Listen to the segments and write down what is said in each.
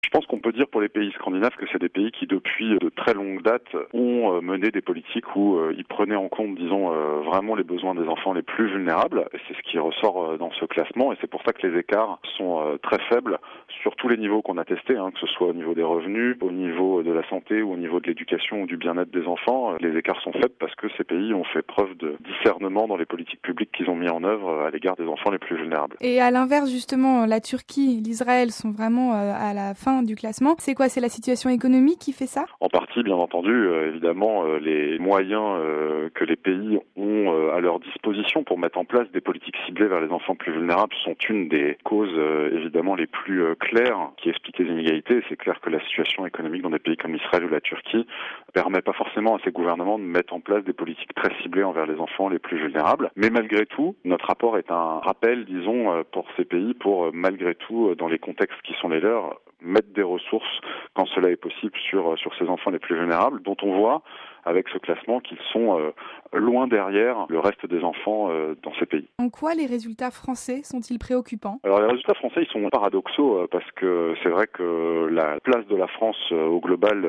Je pense qu'on peut dire pour les pays scandinaves que c'est des pays qui, depuis de très longues dates, ont mené des politiques où ils prenaient en compte, disons, vraiment les besoins des enfants les plus vulnérables. Et c'est ce qui ressort dans ce classement, et c'est pour ça que les écarts sont très faibles sur tous les niveaux qu'on a testés, que ce soit au niveau des revenus, au niveau de la santé ou au niveau de l'éducation ou du bien-être des enfants. Les écarts sont faibles parce que ces pays ont fait preuve de discernement dans les politiques publiques qu'ils ont mis en œuvre à l'égard des enfants les plus vulnérables. Et à l'inverse, justement, la Turquie, l'Israël sont vraiment à la fin du classement. C'est quoi? C'est la situation économique qui fait ça? En partie, bien entendu, évidemment, les moyens que les pays ont à leur disposition pour mettre en place des politiques ciblées vers les enfants plus vulnérables sont une des causes évidemment les plus claires qui expliquent les inégalités. C'est clair que la situation économique dans des pays comme l'Israël ou la Turquie permet pas forcément à ces gouvernements de mettre en place des politiques très ciblées envers les enfants les plus vulnérables. Mais malgré tout, notre rapport est un rappel, disons, pour ces pays, pour malgré tout, dans les contextes qui sont les leurs, mettre des ressources quand cela est possible sur ces enfants les plus vulnérables, dont on voit avec ce classement qu'ils sont loin derrière le reste des enfants dans ces pays. En quoi les résultats français sont-ils préoccupants? Alors les résultats français, ils sont paradoxaux parce que c'est vrai que la place de la France au global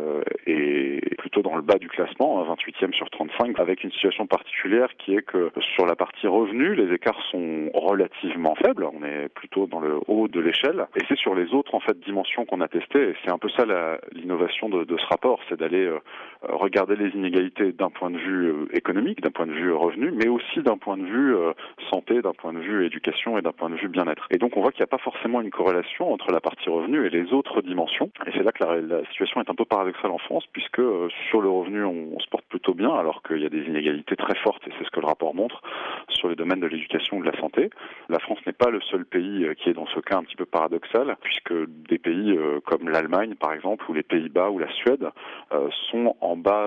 est plutôt dans le bas du classement, 28e sur 35, avec une situation particulière qui est que sur la partie revenus, les écarts sont relativement faibles, on est plutôt dans le haut de l'échelle, et c'est sur les autres dimensions qu'on a testées, et c'est un peu ça l'innovation de ce rapport, c'est d'aller regarder les inégalités d'un point de vue économique, d'un point de vue revenu, mais aussi d'un point de vue santé, d'un point de vue éducation et d'un point de vue bien-être. Et donc on voit qu'il n'y a pas forcément une corrélation entre la partie revenu et les autres dimensions, et c'est là que la situation est un peu paradoxale en France, puisque sur le revenu on se porte plutôt bien, alors qu'il y a des inégalités très fortes, et c'est ce que le rapport montre, sur les domaines de l'éducation ou de la santé. La France n'est pas le seul pays qui est dans ce cas un petit peu paradoxal, puisque des pays comme l'Allemagne par exemple, ou les Pays-Bas ou la Suède sont en bas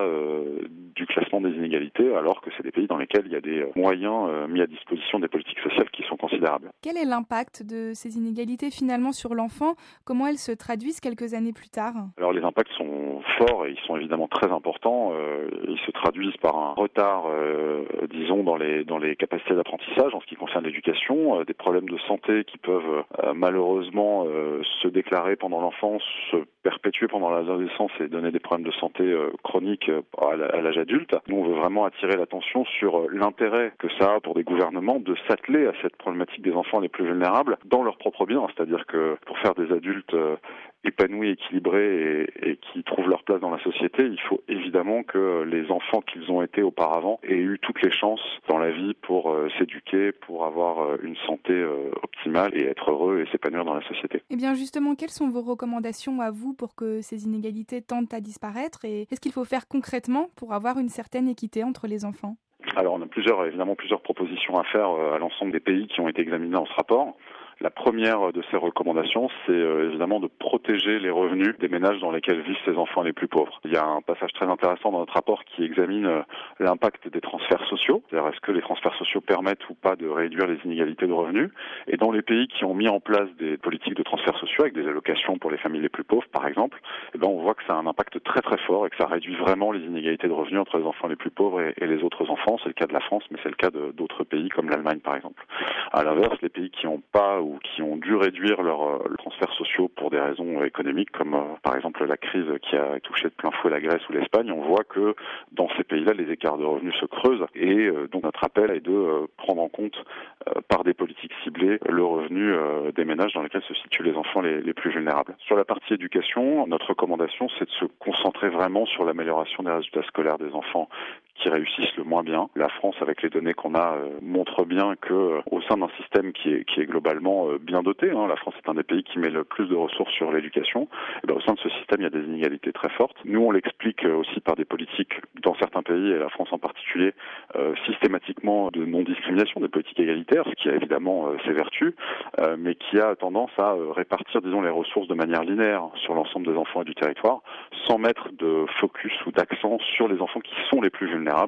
du classement des inégalités, alors que c'est des pays dans lesquels il y a des moyens mis à disposition des politiques sociales qui sont considérables. Quel est l'impact de ces inégalités finalement sur l'enfant? Comment elles se traduisent quelques années plus tard? Alors les impacts sont forts et ils sont évidemment très importants. Ils se traduisent par un retard, disons, dans les capacités d'apprentissage en ce qui concerne l'éducation, des problèmes de santé qui peuvent malheureusement se déclarer pendant l'enfance, se perpétuer pendant l'adolescence et donner des problèmes de santé chroniques à l'âge adulte. Nous, on veut vraiment attirer l'attention sur l'intérêt que ça a pour des gouvernements de s'atteler à cette problématique des enfants les plus vulnérables dans leur propre bien. C'est-à-dire que pour faire des adultes épanouis, équilibrés et qui trouvent leur place dans la société, il faut évidemment que les enfants qu'ils ont été auparavant aient eu toutes les chances dans la vie pour s'éduquer, pour avoir une santé optimale et être heureux et s'épanouir dans la société. Eh bien justement, quelles sont vos recommandations à vous pour que ces inégalités tendent à disparaître, et qu'est-ce qu'il faut faire concrètement pour avoir une certaine équité entre les enfants? Alors on a évidemment plusieurs propositions à faire à l'ensemble des pays qui ont été examinés dans ce rapport. La première de ces recommandations, c'est évidemment de protéger les revenus des ménages dans lesquels vivent ces enfants les plus pauvres. Il y a un passage très intéressant dans notre rapport qui examine l'impact des transferts sociaux, c'est-à-dire est-ce que les transferts sociaux permettent ou pas de réduire les inégalités de revenus. Et dans les pays qui ont mis en place des politiques de transferts sociaux avec des allocations pour les familles les plus pauvres, par exemple, on voit que ça a un impact très très fort et que ça réduit vraiment les inégalités de revenus entre les enfants les plus pauvres et les autres enfants. C'est le cas de la France, mais c'est le cas d'autres pays comme l'Allemagne, par exemple. À l'inverse, les pays qui n'ont pas ou qui ont dû réduire leurs transferts sociaux pour des raisons économiques, comme par exemple la crise qui a touché de plein fouet la Grèce ou l'Espagne, on voit que dans ces pays-là, les écarts de revenus se creusent et donc notre appel est de prendre en compte par des politiques ciblées le revenu des ménages dans lesquels se situent les enfants les plus vulnérables. Sur la partie éducation, notre recommandation, c'est de se concentrer vraiment sur l'amélioration des résultats scolaires des enfants qui réussissent le moins bien. La France, avec les données qu'on a, montre bien que au sein d'un système qui est globalement bien doté, la France est un des pays qui met le plus de ressources sur l'éducation, et au sein de ce système, il y a des inégalités très fortes. Nous, on l'explique aussi par des politiques, dans certains pays, et la France en particulier, systématiquement de non-discrimination, des politiques égalitaires, ce qui a évidemment ses vertus, mais qui a tendance à répartir, disons, les ressources de manière linéaire sur l'ensemble des enfants et du territoire, sans mettre de focus ou d'accent sur les enfants qui sont les plus vulnérables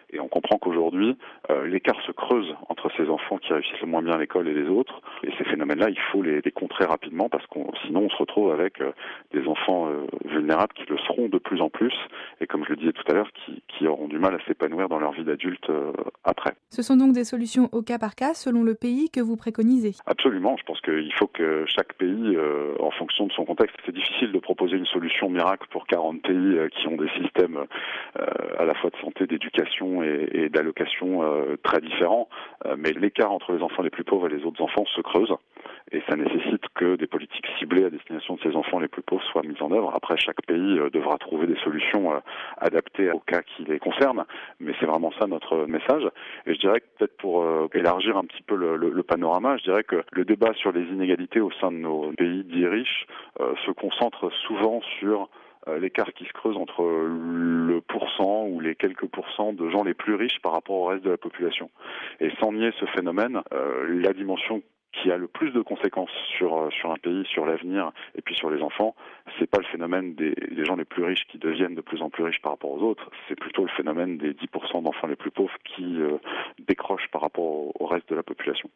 Et on comprend qu'aujourd'hui, l'écart se creuse entre ces enfants qui réussissent le moins bien à l'école et les autres. Et ces phénomènes-là, il faut les contrer rapidement parce que sinon on se retrouve avec des enfants vulnérables qui le seront de plus en plus et comme je le disais tout à l'heure, qui auront du mal à s'épanouir dans leur vie d'adulte après. Ce sont donc des solutions au cas par cas selon le pays que vous préconisez? Absolument, je pense qu'il faut que chaque pays, en fonction de son contexte, c'est difficile de proposer une solution miracle pour 40 pays qui ont des systèmes à la fois de santé, d'éducation et d'allocation très différents, mais l'écart entre les enfants les plus pauvres et les autres enfants se creuse. Et ça nécessite que des politiques ciblées à destination de ces enfants les plus pauvres soient mises en œuvre. Après, chaque pays devra trouver des solutions adaptées au cas qui les concerne, mais c'est vraiment ça notre message. Et je dirais que peut-être pour élargir un petit peu le panorama, je dirais que le débat sur les inégalités au sein de nos pays dits riches se concentre souvent sur l'écart qui se creuse entre le pourcent ou les quelques pourcents de gens les plus riches par rapport au reste de la population. Et sans nier ce phénomène, la dimension qui a le plus de conséquences sur un pays, sur l'avenir et puis sur les enfants, c'est pas le phénomène des gens les plus riches qui deviennent de plus en plus riches par rapport aux autres, c'est plutôt le phénomène des 10% d'enfants les plus pauvres qui décrochent par rapport au reste de la population.